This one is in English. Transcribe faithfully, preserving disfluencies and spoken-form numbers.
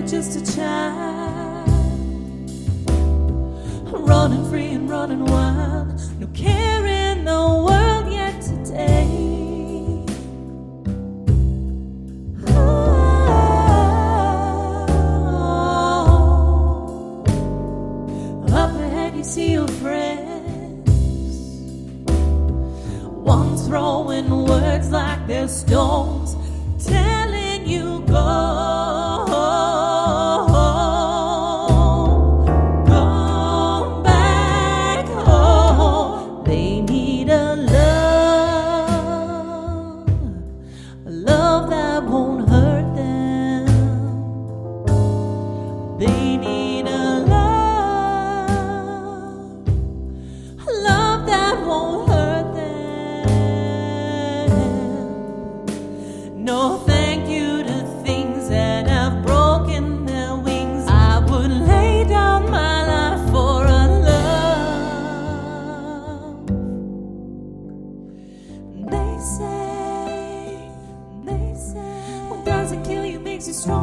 just a child, running free and running wild, no care in the world yet today. Oh, up ahead you see your friends, one throwing words like they're stones, telling you go. Love that won't hurt them. They need a love, a love that won't hurt them. No thank you to things that have broken their wings. I would lay down my life for a love. They say, what doesn't kill you makes you strong.